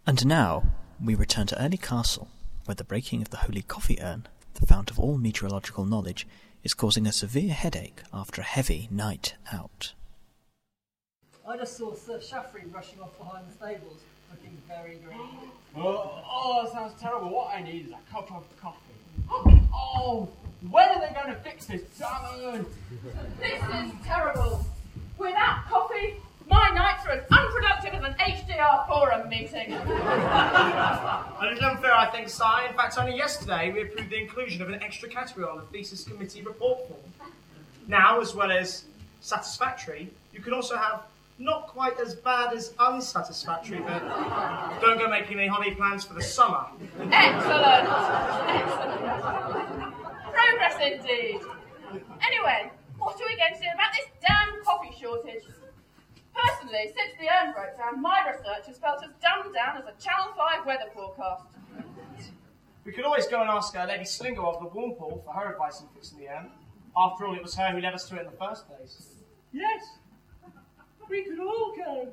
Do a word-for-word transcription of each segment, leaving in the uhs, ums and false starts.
And now we return to Early Castle, where the breaking of the holy coffee urn, the fount of all meteorological knowledge, is causing a severe headache after a heavy night out. I just saw Sir Shaffrey rushing off behind the stables, looking very green. Oh, oh, that sounds terrible. What I need is a cup of coffee. Oh, when are they going to fix this damn? This is terrible. Without coffee, my nights are as unproductive as an H D R forum meeting. A little unfair, I think, Si. In fact, only yesterday we approved the inclusion of an extra category on the thesis committee report form. Now, as well as satisfactory, you can also have not quite as bad as unsatisfactory, but don't go making any holiday plans for the summer. Excellent. Excellent. Progress indeed. Anyway, what are we going to do about this damn coffee shortage? Personally, since the urn broke down, my research has felt as dumbed down as a Channel five weather forecast. We could always go and ask uh, Lady Slingo of the Warmpool for her advice on fixing the urn. After all, it was her who led us to it in the first place. Yes, we could all go.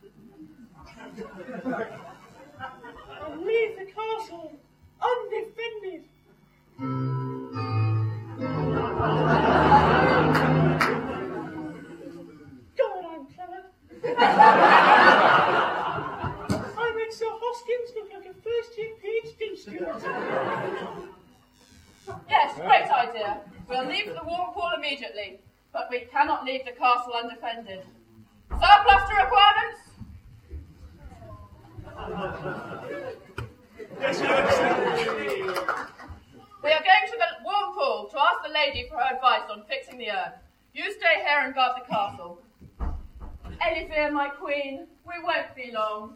And leave the castle undefended. God, I'm clever. I made Sir Hoskins look like a first-year PhD student. Yes, great idea. We'll leave the Warmpool immediately, but we cannot leave the castle undefended. Surplus to requirements? We are going to the Warmpool to ask the lady for her advice on fixing the urn. You stay here and guard the castle. Elivir, my queen, we won't be long.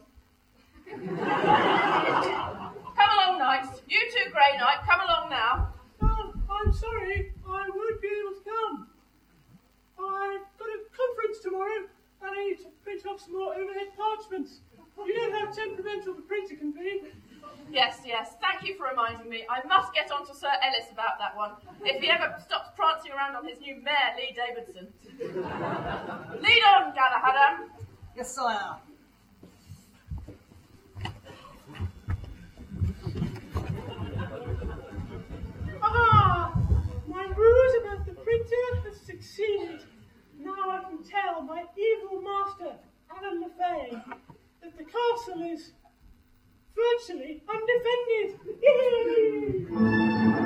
Come along, knights. You two Grey Knight, come along now. Oh, I'm sorry, I won't be able to come. I've got a conference tomorrow, and I need to print off some more overhead parchments. You know how temperamental the printer can be. Yes, yes, thank you for reminding me. I must get on to Sir Ellis about that one, if he ever stops prancing around on his new mare, Lee Davidson. Lead on, Galahad. Yes, sire. Ah! My ruse about the printer has succeeded. Now I can tell my evil master, Alan Le Fay, that the castle is virtually undefended. Yay!